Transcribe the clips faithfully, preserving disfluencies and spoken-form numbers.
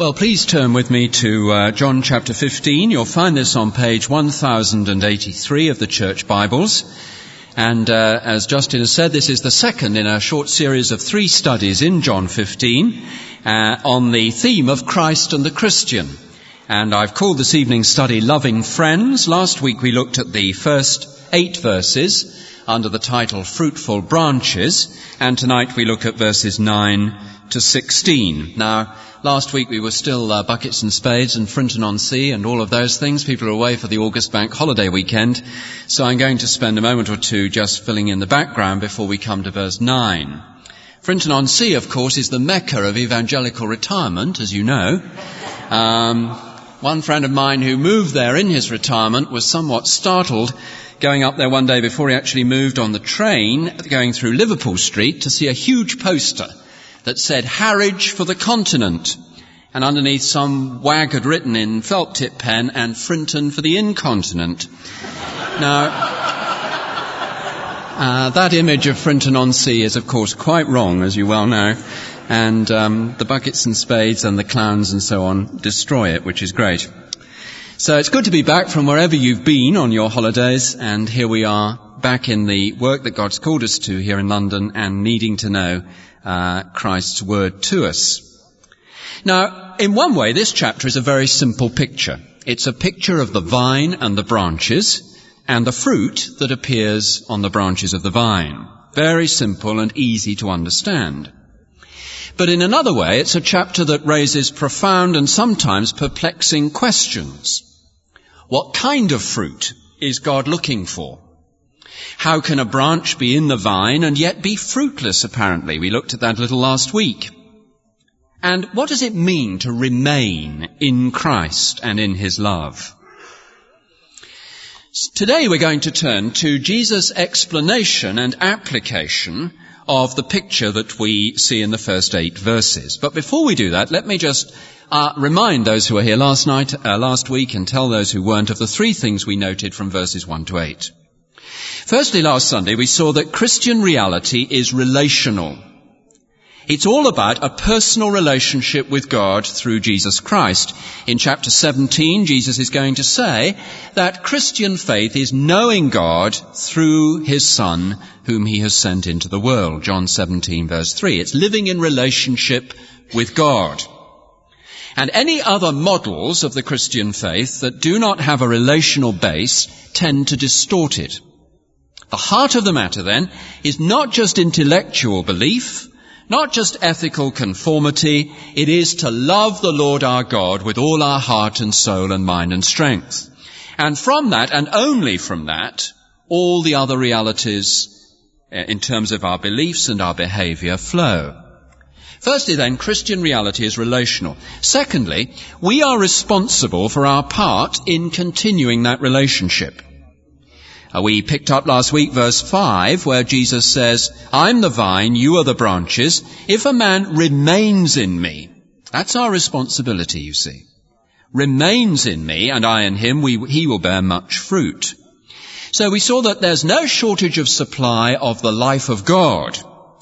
Well, please turn with me to uh, John chapter fifteen. You'll find this on page one thousand eighty-three of the Church Bibles. And uh, as Justin has said, this is the second in a short series of three studies in John fifteen uh, on the theme of Christ and the Christian. And I've called this evening's study Loving Friends. Last week we looked at the first eight verses under the title Fruitful Branches. And tonight we look at verses nine to sixteen. Now, last week we were still uh, buckets and spades and Frinton-on-Sea and all of those things. People are away for the August bank holiday weekend. So I'm going to spend a moment or two just filling in the background before we come to verse nine. Frinton-on-Sea, of course, is the mecca of evangelical retirement, as you know. Um, one friend of mine who moved there in his retirement was somewhat startled going up there one day before he actually moved on the train, going through Liverpool Street, to see a huge poster that said Harwich for the continent, and underneath some wag had written in felt tip pen, and Frinton for the incontinent. Now, uh, that image of Frinton-on-Sea is of course quite wrong, as you well know, and um, the buckets and spades and the clowns and so on destroy it, which is great. So it's good to be back from wherever you've been on your holidays, and here we are back in the work that God's called us to here in London and needing to know Uh, Christ's word to us. Now, in one way, this chapter is a very simple picture. It's a picture of the vine and the branches and the fruit that appears on the branches of the vine. Very simple and easy to understand. But in another way, it's a chapter that raises profound and sometimes perplexing questions. What kind of fruit is God looking for? How can a branch be in the vine and yet be fruitless, apparently? We looked at that a little last week. And what does it mean to remain in Christ and in his love? Today we're going to turn to Jesus' explanation and application of the picture that we see in the first eight verses. But before we do that, let me just uh, remind those who were here last night, uh, last week, and tell those who weren't of the three things we noted from verses one to eight. Firstly, last Sunday we saw that Christian reality is relational. It's all about a personal relationship with God through Jesus Christ. In chapter seventeen, Jesus is going to say that Christian faith is knowing God through his Son, whom he has sent into the world. John seventeen, verse three. It's living in relationship with God. And any other models of the Christian faith that do not have a relational base tend to distort it. The heart of the matter, then, is not just intellectual belief, not just ethical conformity. It is to love the Lord our God with all our heart and soul and mind and strength. And from that, and only from that, all the other realities in terms of our beliefs and our behavior flow. Firstly, then, Christian reality is relational. Secondly, we are responsible for our part in continuing that relationship. Uh, we picked up last week verse five, where Jesus says, I'm the vine, you are the branches. If a man remains in me, that's our responsibility, you see. Remains in me, and I in him, we, he will bear much fruit. So we saw that there's no shortage of supply of the life of God.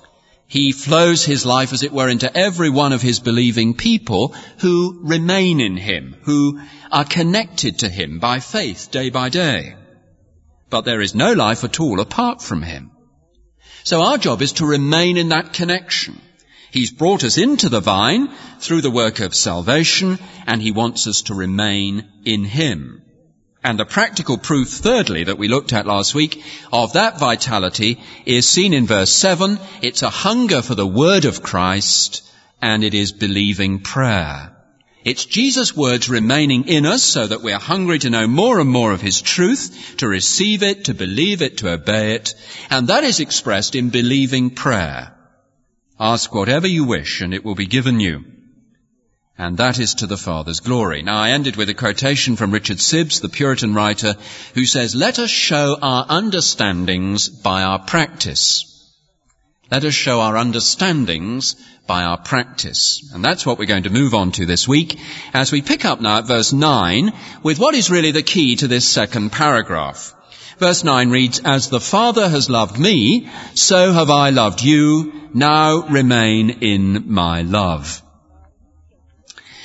He flows his life, as it were, into every one of his believing people who remain in him, who are connected to him by faith day by day. But there is no life at all apart from him. So our job is to remain in that connection. He's brought us into the vine through the work of salvation, and he wants us to remain in him. And the practical proof, thirdly, that we looked at last week of that vitality is seen in verse seven. It's a hunger for the word of Christ, and it is believing prayer. It's Jesus' words remaining in us so that we're hungry to know more and more of his truth, to receive it, to believe it, to obey it. And that is expressed in believing prayer. Ask whatever you wish and it will be given you. And that is to the Father's glory. Now, I ended with a quotation from Richard Sibbes, the Puritan writer, who says, let us show our understandings by our practice. Let us show our understandings by our practice. And that's what we're going to move on to this week as we pick up now at verse nine with what is really the key to this second paragraph. Verse nine reads, as the Father has loved me, so have I loved you. Now remain in my love.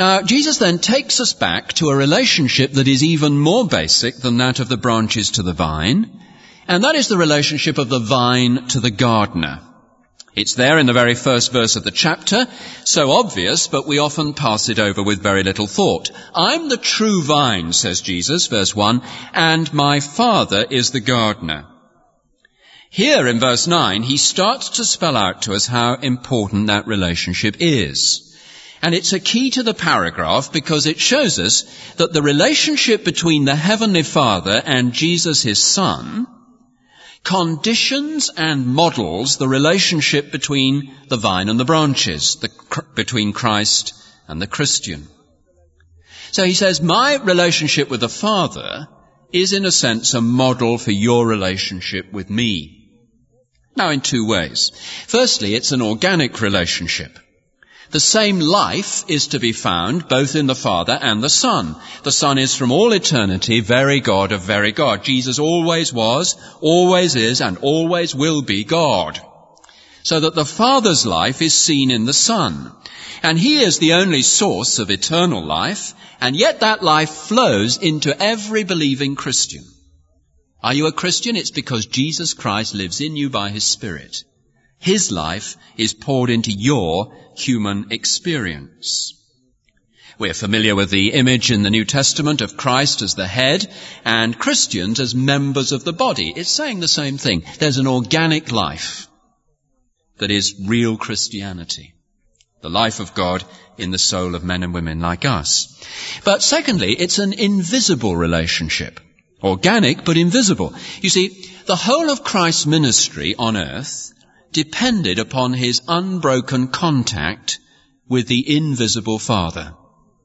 Now, Jesus then takes us back to a relationship that is even more basic than that of the branches to the vine, and that is the relationship of the vine to the gardener. It's there in the very first verse of the chapter, so obvious, but we often pass it over with very little thought. I'm the true vine, says Jesus, verse one, and my Father is the gardener. Here in verse nine, he starts to spell out to us how important that relationship is. And it's a key to the paragraph because it shows us that the relationship between the Heavenly Father and Jesus, his Son, conditions and models the relationship between the vine and the branches, the, between Christ and the Christian. So he says, my relationship with the Father is in a sense a model for your relationship with me. Now, in two ways. Firstly, it's an organic relationship. The same life is to be found both in the Father and the Son. The Son is from all eternity very God of very God. Jesus always was, always is, and always will be God. So that the Father's life is seen in the Son. And he is the only source of eternal life, and yet that life flows into every believing Christian. Are you a Christian? It's because Jesus Christ lives in you by his Spirit. His life is poured into your human experience. We're familiar with the image in the New Testament of Christ as the head and Christians as members of the body. It's saying the same thing. There's an organic life that is real Christianity, the life of God in the soul of men and women like us. But secondly, it's an invisible relationship. Organic but invisible. You see, the whole of Christ's ministry on earth depended upon his unbroken contact with the invisible Father.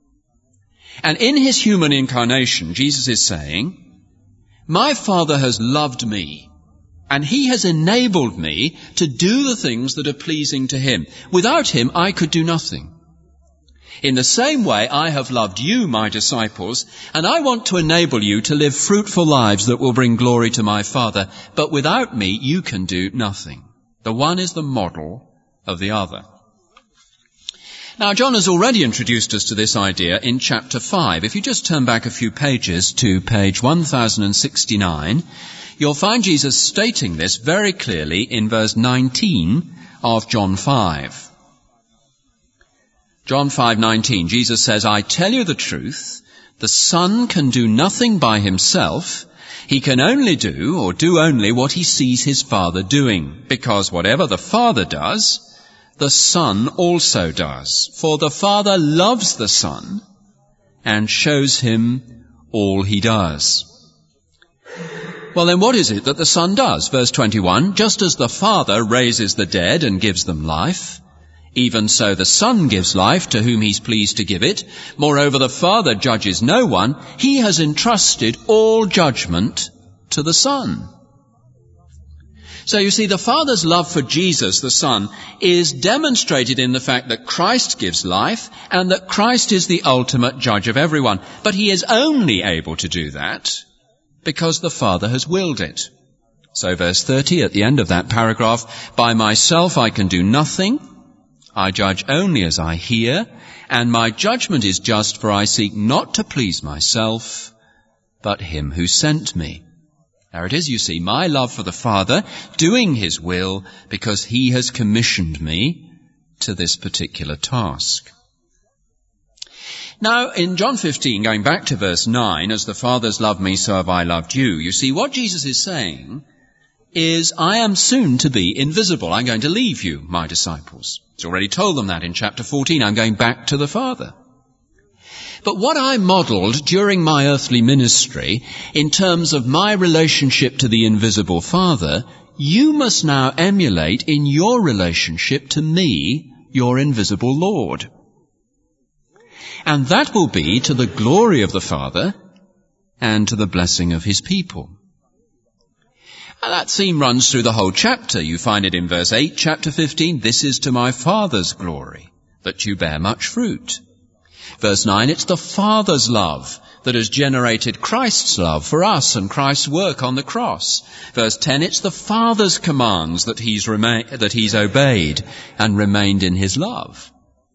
And in his human incarnation, Jesus is saying, my Father has loved me, and he has enabled me to do the things that are pleasing to him. Without him, I could do nothing. In the same way, I have loved you, my disciples, and I want to enable you to live fruitful lives that will bring glory to my Father. But without me, you can do nothing. The one is the model of the other. Now, John has already introduced us to this idea in chapter five. If you just turn back a few pages to page one thousand sixty-nine, you'll find Jesus stating this very clearly in verse nineteen of John five. John five nineteen, Jesus says, I tell you the truth, the Son can do nothing by himself. He can only do, or do only, what he sees his Father doing, because whatever the Father does, the Son also does. For the Father loves the Son and shows him all he does. Well, then what is it that the Son does? Verse twenty-one, just as the Father raises the dead and gives them life, even so the Son gives life to whom he's pleased to give it. Moreover, the Father judges no one. He has entrusted all judgment to the Son. So you see, the Father's love for Jesus, the Son, is demonstrated in the fact that Christ gives life and that Christ is the ultimate judge of everyone. But he is only able to do that because the Father has willed it. So verse thirty, at the end of that paragraph, by myself I can do nothing. I judge only as I hear, and my judgment is just, for I seek not to please myself, but him who sent me. There it is, you see, my love for the Father, doing his will, because he has commissioned me to this particular task. Now, in John fifteen, going back to verse nine, as the Father's loved me, so have I loved you, you see, what Jesus is saying is, I am soon to be invisible. I'm going to leave you, my disciples. He's already told them that in chapter fourteen. I'm going back to the Father. But what I modelled during my earthly ministry, in terms of my relationship to the invisible Father, you must now emulate in your relationship to me, your invisible Lord. And that will be to the glory of the Father and to the blessing of his people. And that theme runs through the whole chapter. You find it in verse eight, chapter fifteen. This is to my Father's glory, that you bear much fruit. Verse nine, it's the Father's love that has generated Christ's love for us and Christ's work on the cross. Verse ten, it's the Father's commands that he's, rema- that he's obeyed and remained in his love.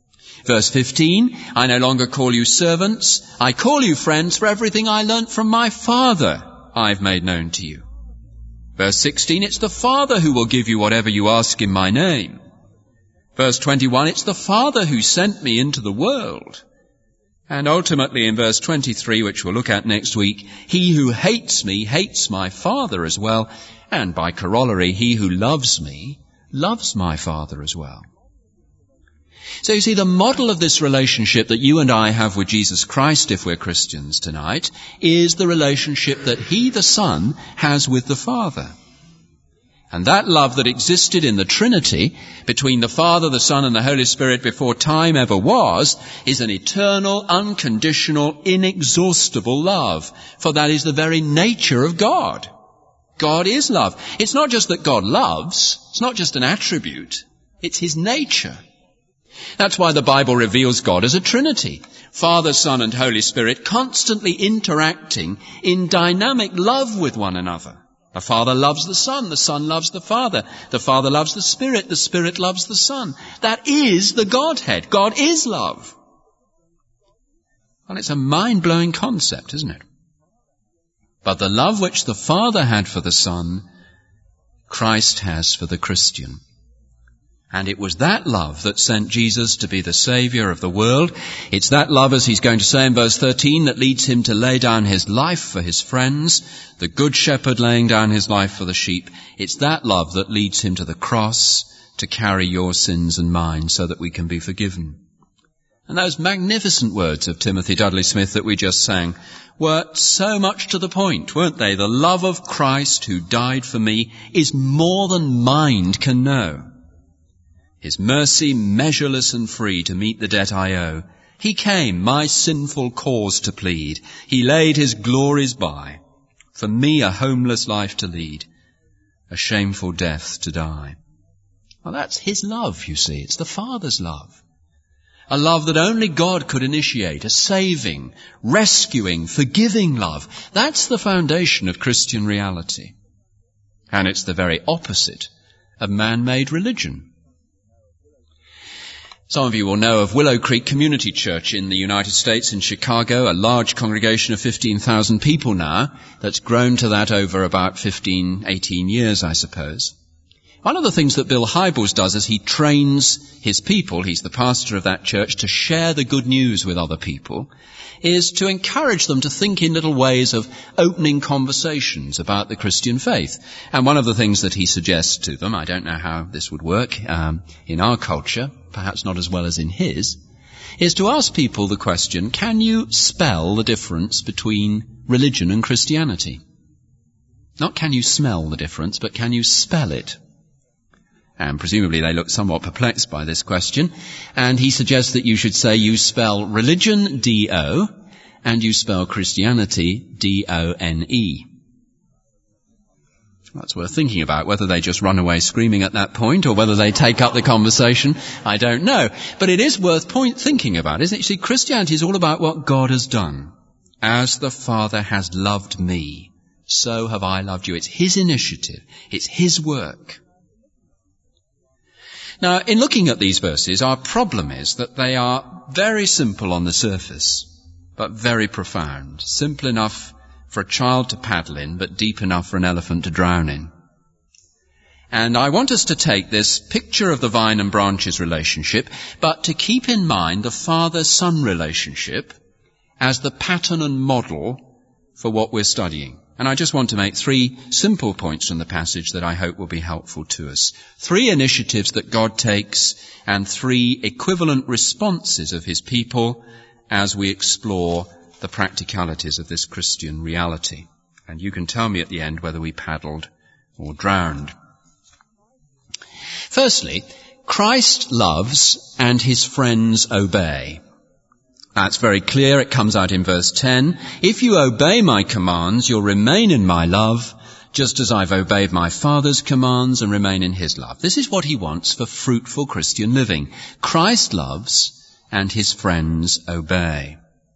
Verse fifteen, I no longer call you servants, I call you friends, for everything I learnt from my Father I've made known to you. Verse sixteen, it's the Father who will give you whatever you ask in my name. Verse twenty-one, it's the Father who sent me into the world. And ultimately in verse twenty-three, which we'll look at next week, he who hates me hates my Father as well, and by corollary, he who loves me loves my Father as well. So you see, the model of this relationship that you and I have with Jesus Christ, if we're Christians tonight, is the relationship that he, the Son, has with the Father. And that love that existed in the Trinity between the Father, the Son, and the Holy Spirit before time ever was, is an eternal, unconditional, inexhaustible love. For that is the very nature of God. God is love. It's not just that God loves. It's not just an attribute. It's his nature. That's why the Bible reveals God as a Trinity. Father, Son, and Holy Spirit constantly interacting in dynamic love with one another. The Father loves the Son, the Son loves the Father, the Father loves the Spirit, the Spirit loves the Son. That is the Godhead. God is love. Well, it's a mind-blowing concept, isn't it? But the love which the Father had for the Son, Christ has for the Christian. And it was that love that sent Jesus to be the Saviour of the world. It's that love, as he's going to say in verse thirteen, that leads him to lay down his life for his friends, the Good Shepherd laying down his life for the sheep. It's that love that leads him to the cross to carry your sins and mine so that we can be forgiven. And those magnificent words of Timothy Dudley Smith that we just sang were so much to the point, weren't they? The love of Christ who died for me is more than mind can know. His mercy measureless and free to meet the debt I owe. He came my sinful cause to plead. He laid his glories by, for me a homeless life to lead, a shameful death to die. Well, that's his love, you see. It's the Father's love. A love that only God could initiate, a saving, rescuing, forgiving love. That's the foundation of Christian reality. And it's the very opposite of man-made religion. Some of you will know of Willow Creek Community Church in the United States in Chicago, a large congregation of fifteen thousand people now, that's grown to that over about fifteen, eighteen years, I suppose. One of the things that Bill Hybels does is he trains his people, he's the pastor of that church, to share the good news with other people, is to encourage them to think in little ways of opening conversations about the Christian faith. And one of the things that he suggests to them, I don't know how this would work um, in our culture, perhaps not as well as in his, is to ask people the question, can you spell the difference between religion and Christianity? Not can you smell the difference, but can you spell it? And presumably they look somewhat perplexed by this question. And he suggests that you should say you spell religion D O and you spell Christianity D O N E. That's worth thinking about, whether they just run away screaming at that point or whether they take up the conversation. I don't know. But it is worth point thinking about, isn't it? You see, Christianity is all about what God has done. As the Father has loved me, so have I loved you. It's his initiative. It's his work. Now, in looking at these verses, our problem is that they are very simple on the surface, but very profound. Simple enough for a child to paddle in, but deep enough for an elephant to drown in. And I want us to take this picture of the vine and branches relationship, but to keep in mind the father-son relationship as the pattern and model for what we're studying. And I just want to make three simple points from the passage that I hope will be helpful to us. Three initiatives that God takes and three equivalent responses of his people as we explore the practicalities of this Christian reality. And you can tell me at the end whether we paddled or drowned. Firstly, Christ loves and his friends obey. That's very clear. It comes out in verse ten. If you obey my commands, you'll remain in my love, just as I've obeyed my Father's commands and remain in his love. This is what he wants for fruitful Christian living. Christ loves and his friends obey.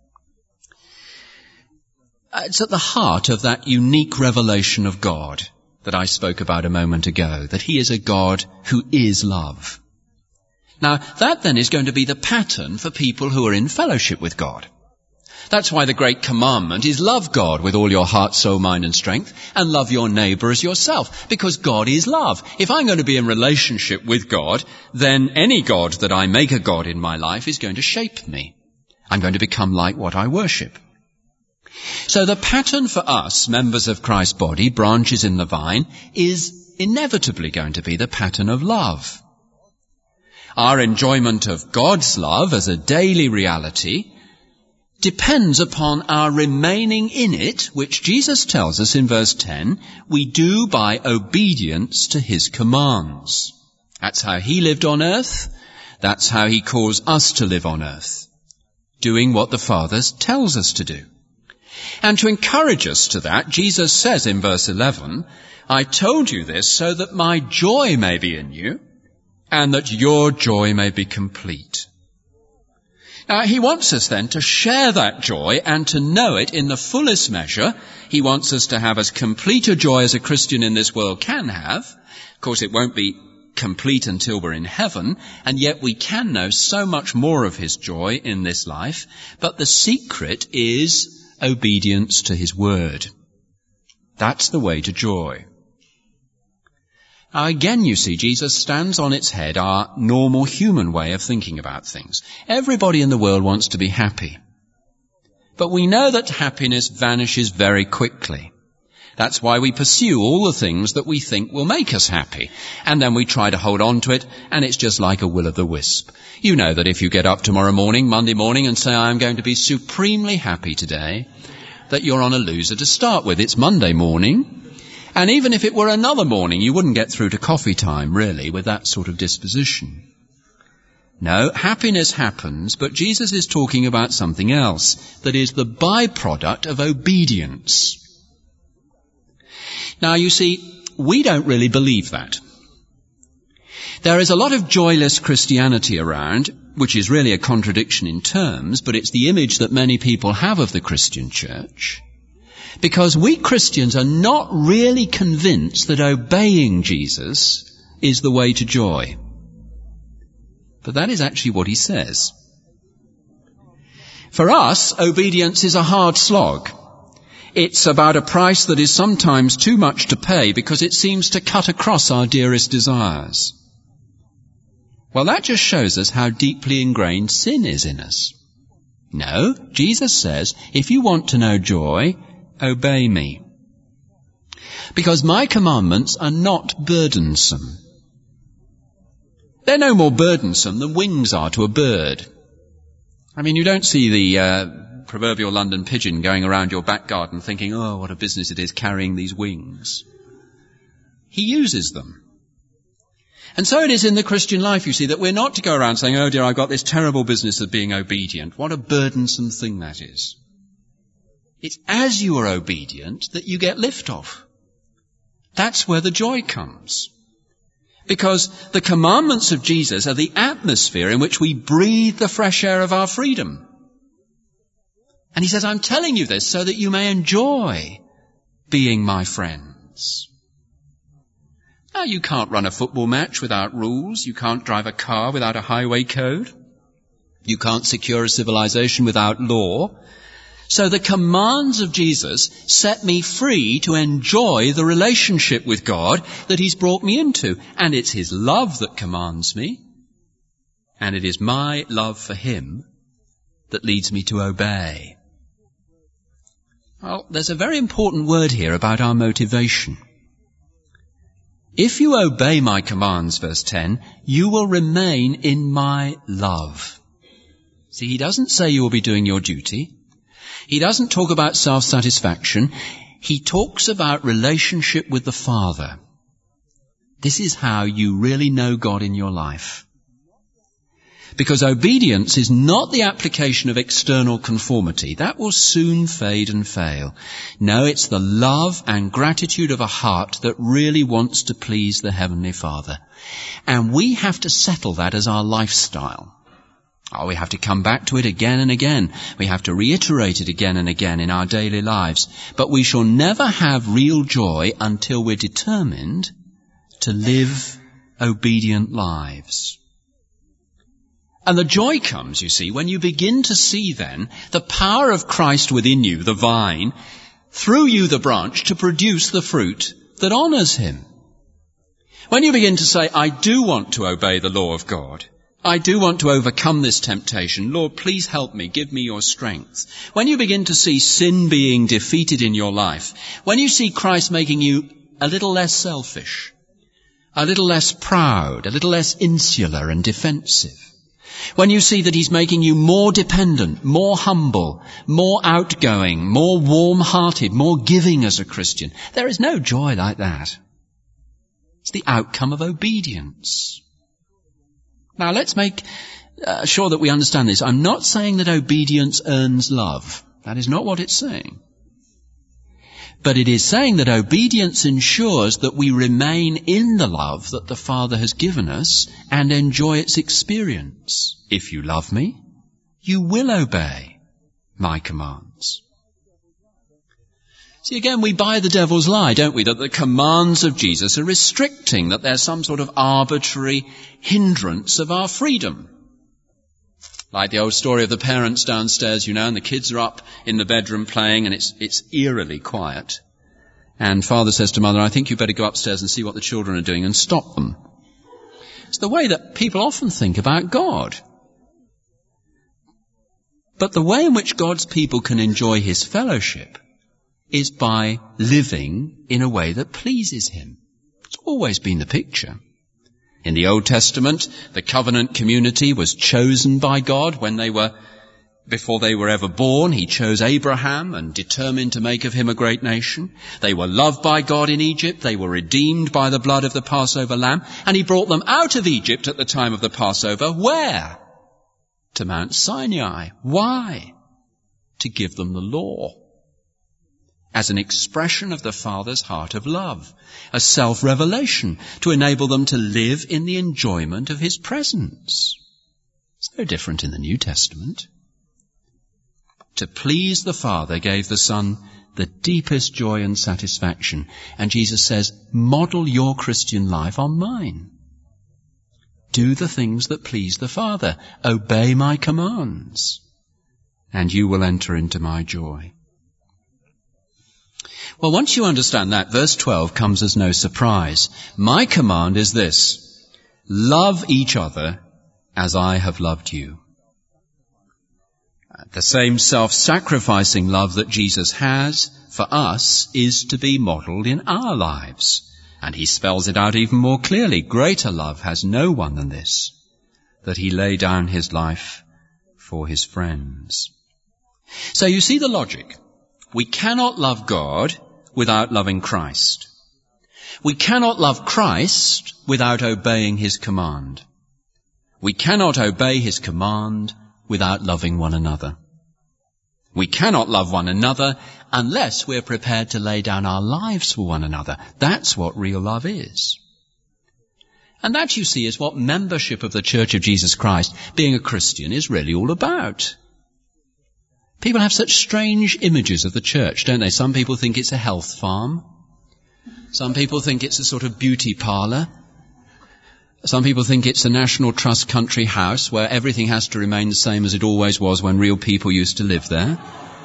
It's at the heart of that unique revelation of God that I spoke about a moment ago, that he is a God who is love. Now, that then is going to be the pattern for people who are in fellowship with God. That's why the great commandment is love God with all your heart, soul, mind and strength, and love your neighbour as yourself, because God is love. If I'm going to be in relationship with God, then any God that I make a God in my life is going to shape me. I'm going to become like what I worship. So the pattern for us, members of Christ's body, branches in the vine, is inevitably going to be the pattern of love. Our enjoyment of God's love as a daily reality depends upon our remaining in it, which Jesus tells us in verse ten, we do by obedience to his commands. That's how he lived on earth. That's how he calls us to live on earth, doing what the Father tells us to do. And to encourage us to that, Jesus says in verse eleven, I told you this so that my joy may be in you, and that your joy may be complete. Now, he wants us then to share that joy and to know it in the fullest measure. He wants us to have as complete a joy as a Christian in this world can have. Of course, it won't be complete until we're in heaven, and yet we can know so much more of his joy in this life. But the secret is obedience to his word. That's the way to joy. Now again, you see, Jesus stands on its head our normal human way of thinking about things. Everybody in the world wants to be happy. But we know that happiness vanishes very quickly. That's why we pursue all the things that we think will make us happy. And then we try to hold on to it, and it's just like a will-o'-the-wisp. You know that if you get up tomorrow morning, Monday morning, and say, I'm going to be supremely happy today, that you're on a loser to start with. It's Monday morning. And even if it were another morning, you wouldn't get through to coffee time, really, with that sort of disposition. No, happiness happens, but Jesus is talking about something else that is the byproduct of obedience. Now, you see, we don't really believe that. There is a lot of joyless Christianity around, which is really a contradiction in terms, but it's the image that many people have of the Christian church. Because we Christians are not really convinced that obeying Jesus is the way to joy. But that is actually what he says. For us, obedience is a hard slog. It's about a price that is sometimes too much to pay because it seems to cut across our dearest desires. Well, that just shows us how deeply ingrained sin is in us. No, Jesus says, if you want to know joy, obey me. Because my commandments are not burdensome. They're no more burdensome than wings are to a bird. I mean, you don't see the uh, proverbial London pigeon going around your back garden thinking, oh, what a business it is carrying these wings. He uses them. And so it is in the Christian life, you see, that we're not to go around saying, oh dear, I've got this terrible business of being obedient. What a burdensome thing that is. It's as you are obedient that you get liftoff. That's where the joy comes. Because the commandments of Jesus are the atmosphere in which we breathe the fresh air of our freedom. And he says, I'm telling you this so that you may enjoy being my friends. Now, you can't run a football match without rules. You can't drive a car without a highway code. You can't secure a civilization without law. So the commands of Jesus set me free to enjoy the relationship with God that he's brought me into. And it's his love that commands me. And it is my love for him that leads me to obey. Well, there's a very important word here about our motivation. If you obey my commands, verse ten, you will remain in my love. See, he doesn't say you will be doing your duty. He doesn't talk about self-satisfaction. He talks about relationship with the Father. This is how you really know God in your life. Because obedience is not the application of external conformity. That will soon fade and fail. No, it's the love and gratitude of a heart that really wants to please the Heavenly Father. And we have to settle that as our lifestyle. Oh, we have to come back to it again and again. We have to reiterate it again and again in our daily lives. But we shall never have real joy until we're determined to live obedient lives. And the joy comes, you see, when you begin to see then the power of Christ within you, the vine, through you, the branch, to produce the fruit that honours him. When you begin to say, I do want to obey the law of God, I do want to overcome this temptation, Lord, please help me, give me your strength. When you begin to see sin being defeated in your life, when you see Christ making you a little less selfish, a little less proud, a little less insular and defensive, when you see that he's making you more dependent, more humble, more outgoing, more warm-hearted, more giving as a Christian, there is no joy like that. It's the outcome of obedience. Now let's make uh, sure that we understand this. I'm not saying that obedience earns love. That is not what it's saying. But it is saying that obedience ensures that we remain in the love that the Father has given us and enjoy its experience. If you love me, you will obey my commands. See, again, we buy the devil's lie, don't we, that the commands of Jesus are restricting, that there's some sort of arbitrary hindrance of our freedom. Like the old story of the parents downstairs, you know, and the kids are up in the bedroom playing and it's, it's eerily quiet. And father says to mother, I think you better go upstairs and see what the children are doing and stop them. It's the way that people often think about God. But the way in which God's people can enjoy his fellowship is by living in a way that pleases him. It's always been the picture. In the Old Testament, the covenant community was chosen by God when they were, before they were ever born. He chose Abraham and determined to make of him a great nation. They were loved by God in Egypt. They were redeemed by the blood of the Passover lamb. And he brought them out of Egypt at the time of the Passover. Where? To Mount Sinai. Why? To give them the law. As an expression of the Father's heart of love, a self-revelation to enable them to live in the enjoyment of his presence. It's no different in the New Testament. To please the Father gave the Son the deepest joy and satisfaction. And Jesus says, model your Christian life on mine. Do the things that please the Father. Obey my commands, and you will enter into my joy. Well, once you understand that, verse twelve comes as no surprise. My command is this: love each other as I have loved you. The same self-sacrificing love that Jesus has for us is to be modelled in our lives. And he spells it out even more clearly. Greater love has no one than this, that he lay down his life for his friends. So you see the logic. We cannot love God without loving Christ. We cannot love Christ without obeying his command. We cannot obey his command without loving one another. We cannot love one another unless we're prepared to lay down our lives for one another. That's what real love is. And that, you see, is what membership of the Church of Jesus Christ, being a Christian, is really all about. People have such strange images of the church, don't they? Some people think it's a health farm. Some people think it's a sort of beauty parlour. Some people think it's a National Trust country house where everything has to remain the same as it always was when real people used to live there.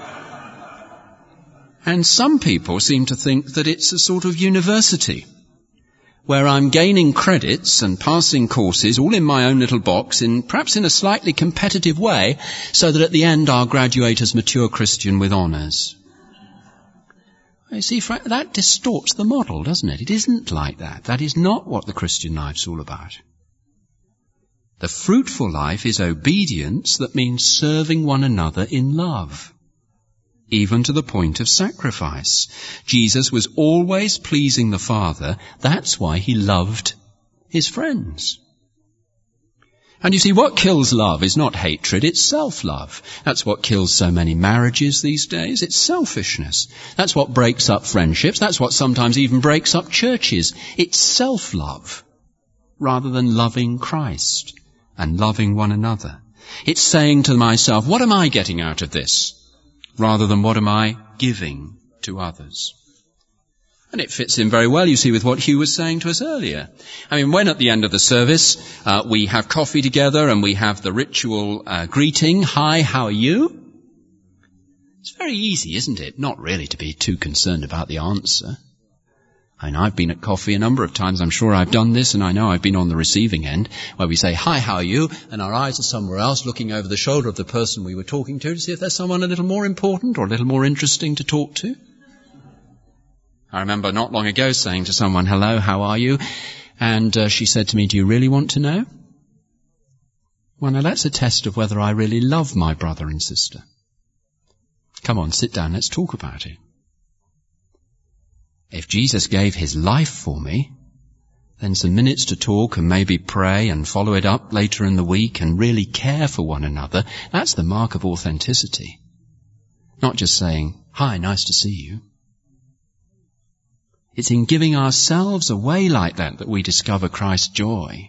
And some people seem to think that it's a sort of university where I'm gaining credits and passing courses all in my own little box, in perhaps in a slightly competitive way, so that at the end I'll graduate as mature Christian with honours. You see, that distorts the model, doesn't it? It isn't like that. That is not what the Christian life's all about. The fruitful life is obedience that means serving one another in love, even to the point of sacrifice. Jesus was always pleasing the Father. That's why he loved his friends. And you see, what kills love is not hatred, it's self-love. That's what kills so many marriages these days. It's selfishness. That's what breaks up friendships. That's what sometimes even breaks up churches. It's self-love, rather than loving Christ and loving one another. It's saying to myself, what am I getting out of this? Rather than what am I giving to others? And it fits in very well, you see, with what Hugh was saying to us earlier. I mean, when at the end of the service uh, we have coffee together and we have the ritual uh, greeting, hi, how are you? It's very easy, isn't it? Not really to be too concerned about the answer. I mean, I've been at coffee a number of times. I'm sure I've done this, and I know I've been on the receiving end, where we say, hi, how are you? And our eyes are somewhere else, looking over the shoulder of the person we were talking to to see if there's someone a little more important or a little more interesting to talk to. I remember not long ago saying to someone, hello, how are you? And uh, she said to me, do you really want to know? Well, now that's a test of whether I really love my brother and sister. Come on, sit down, let's talk about it. If Jesus gave his life for me, then some minutes to talk and maybe pray and follow it up later in the week and really care for one another, that's the mark of authenticity. Not just saying, hi, nice to see you. It's in giving ourselves away like that that we discover Christ's joy.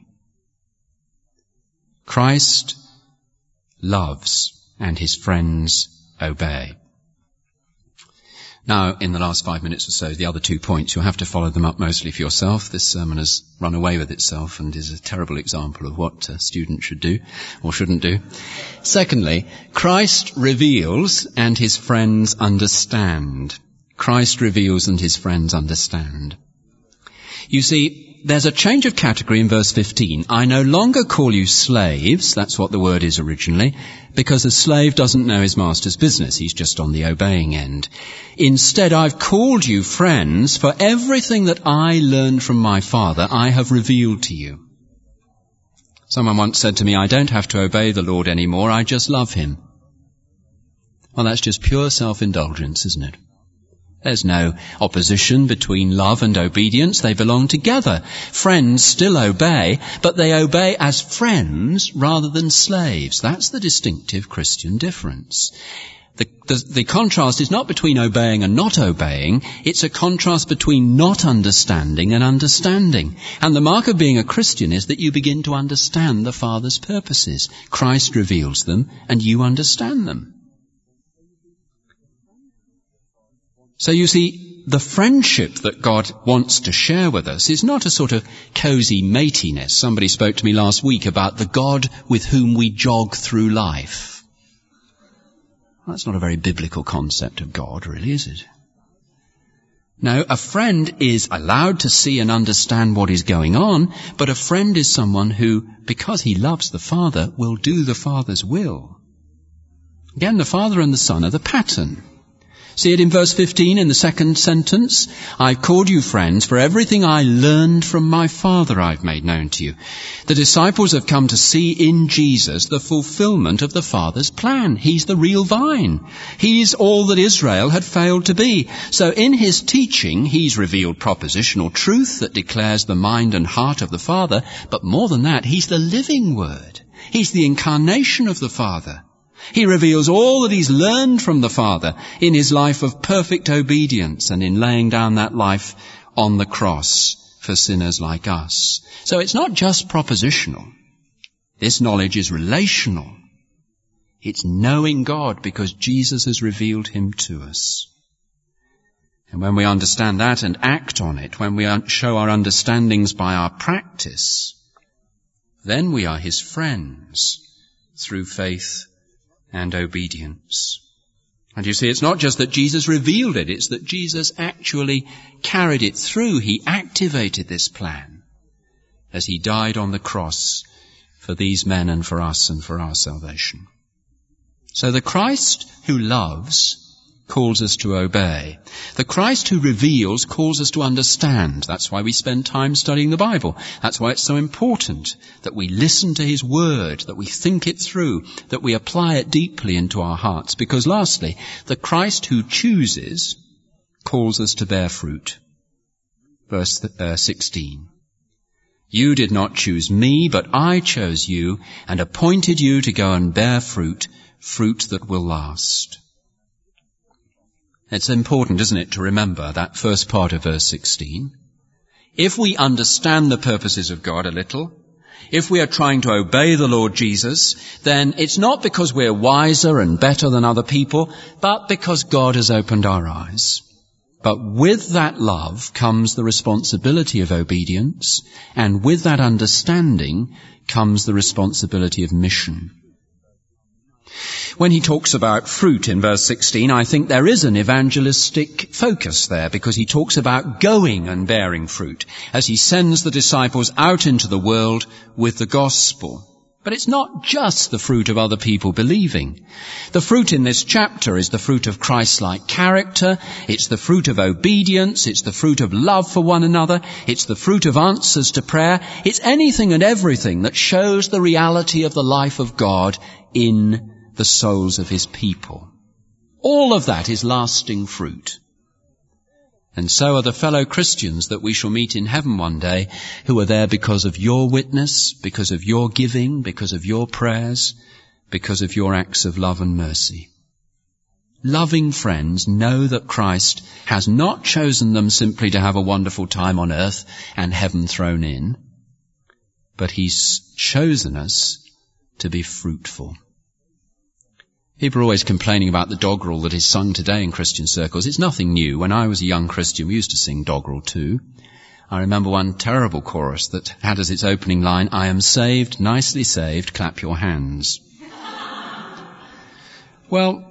Christ loves and his friends obey. Now, in the last five minutes or so, the other two points, you'll have to follow them up mostly for yourself. This sermon has run away with itself and is a terrible example of what a student should do or shouldn't do. Secondly, Christ reveals and his friends understand. Christ reveals and his friends understand. You see, there's a change of category in verse fifteen. I no longer call you slaves, that's what the word is originally, because a slave doesn't know his master's business. He's just on the obeying end. Instead, I've called you friends, for everything that I learned from my Father, I have revealed to you. Someone once said to me, I don't have to obey the Lord anymore, I just love him. Well, that's just pure self-indulgence, isn't it? There's no opposition between love and obedience. They belong together. Friends still obey, but they obey as friends rather than slaves. That's the distinctive Christian difference. The, the, the contrast is not between obeying and not obeying. It's a contrast between not understanding and understanding. And the mark of being a Christian is that you begin to understand the Father's purposes. Christ reveals them and you understand them. So you see, the friendship that God wants to share with us is not a sort of cozy matiness. Somebody spoke to me last week about the God with whom we jog through life. Well, that's not a very biblical concept of God, really, is it? No, a friend is allowed to see and understand what is going on, but a friend is someone who, because he loves the Father, will do the Father's will. Again, the Father and the Son are the pattern. See it in verse fifteen in the second sentence. I've called you friends, for everything I learned from my Father I've made known to you. The disciples have come to see in Jesus the fulfillment of the Father's plan. He's the real vine. He's all that Israel had failed to be. So in his teaching, he's revealed propositional truth that declares the mind and heart of the Father. But more than that, he's the living Word. He's the incarnation of the Father. He reveals all that he's learned from the Father in his life of perfect obedience and in laying down that life on the cross for sinners like us. So it's not just propositional. This knowledge is relational. It's knowing God because Jesus has revealed him to us. And when we understand that and act on it, when we show our understandings by our practice, then we are his friends through faith and obedience. And you see, it's not just that Jesus revealed it, it's that Jesus actually carried it through. He activated this plan as he died on the cross for these men and for us and for our salvation. So the Christ who loves calls us to obey. The Christ who reveals calls us to understand. That's why we spend time studying the Bible. That's why it's so important that we listen to his word, that we think it through, that we apply it deeply into our hearts. Because lastly, the Christ who chooses calls us to bear fruit. Verse uh, sixteen. You did not choose me, but I chose you and appointed you to go and bear fruit, fruit that will last. It's important, isn't it, to remember that first part of verse sixteen. If we understand the purposes of God a little, if we are trying to obey the Lord Jesus, then it's not because we're wiser and better than other people, but because God has opened our eyes. But with that love comes the responsibility of obedience, and with that understanding comes the responsibility of mission. When he talks about fruit in verse sixteen, I think there is an evangelistic focus there, because he talks about going and bearing fruit as he sends the disciples out into the world with the gospel. But it's not just the fruit of other people believing. The fruit in this chapter is the fruit of Christ-like character. It's the fruit of obedience. It's the fruit of love for one another. It's the fruit of answers to prayer. It's anything and everything that shows the reality of the life of God in the souls of his people. All of that is lasting fruit. And so are the fellow Christians that we shall meet in heaven one day, who are there because of your witness, because of your giving, because of your prayers, because of your acts of love and mercy. Loving friends know that Christ has not chosen them simply to have a wonderful time on earth and heaven thrown in, but he's chosen us to be fruitful. People are always complaining about the doggerel that is sung today in Christian circles. It's nothing new. When I was a young Christian, we used to sing doggerel too. I remember one terrible chorus that had as its opening line, "I am saved, nicely saved, clap your hands." Well,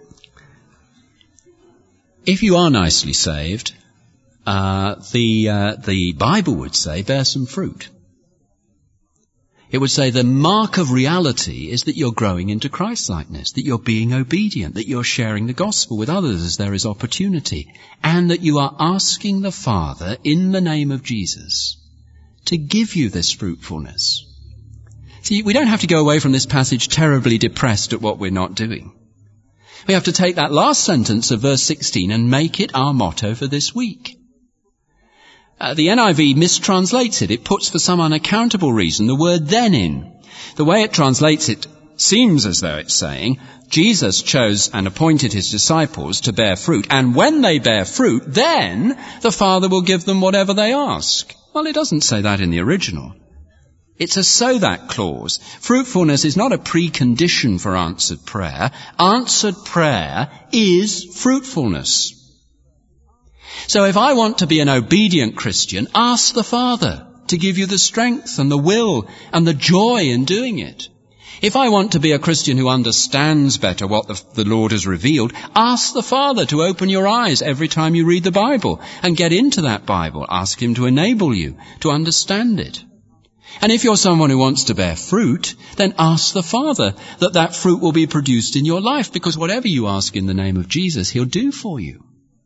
if you are nicely saved, uh, the, uh, the Bible would say, bear some fruit. It would say the mark of reality is that you're growing into Christ-likeness, that you're being obedient, that you're sharing the gospel with others as there is opportunity, and that you are asking the Father in the name of Jesus to give you this fruitfulness. See, we don't have to go away from this passage terribly depressed at what we're not doing. We have to take that last sentence of verse sixteen and make it our motto for this week. Uh, the N I V mistranslates it. It puts for some unaccountable reason the word then in. The way it translates it seems as though it's saying, Jesus chose and appointed his disciples to bear fruit, and when they bear fruit, then the Father will give them whatever they ask. Well, it doesn't say that in the original. It's a so that clause. Fruitfulness is not a precondition for answered prayer. Answered prayer is fruitfulness. So if I want to be an obedient Christian, ask the Father to give you the strength and the will and the joy in doing it. If I want to be a Christian who understands better what the, the Lord has revealed, ask the Father to open your eyes every time you read the Bible and get into that Bible. Ask him to enable you to understand it. And if you're someone who wants to bear fruit, then ask the Father that that fruit will be produced in your life, because whatever you ask in the name of Jesus, he'll do for you.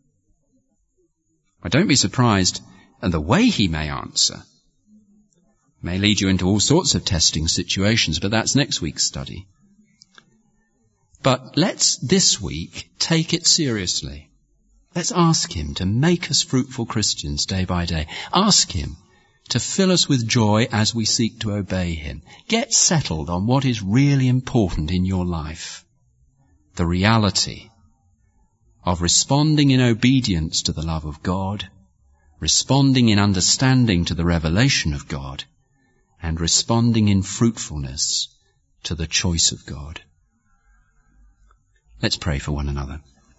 But don't be surprised at the way he may answer. May lead you into all sorts of testing situations, but that's next week's study. But let's this week take it seriously. Let's ask him to make us fruitful Christians day by day. Ask him to fill us with joy as we seek to obey him. Get settled on what is really important in your life. The reality of responding in obedience to the love of God, responding in understanding to the revelation of God, and responding in fruitfulness to the choice of God. Let's pray for one another.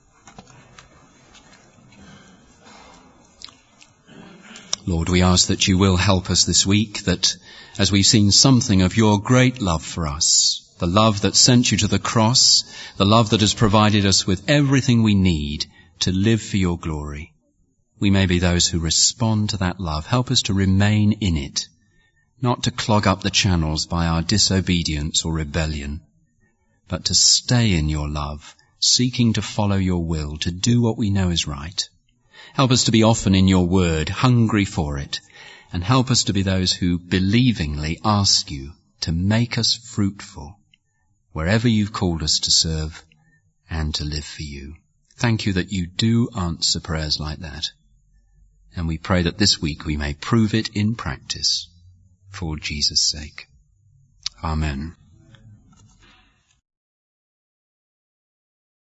Lord, we ask that you will help us this week, that as we've seen something of your great love for us, the love that sent you to the cross, the love that has provided us with everything we need to live for your glory, we may be those who respond to that love. Help us to remain in it, not to clog up the channels by our disobedience or rebellion, but to stay in your love, seeking to follow your will, to do what we know is right. Help us to be often in your word, hungry for it, and help us to be those who believingly ask you to make us fruitful wherever you've called us to serve and to live for you. Thank you that you do answer prayers like that. And we pray that this week we may prove it in practice for Jesus' sake. Amen.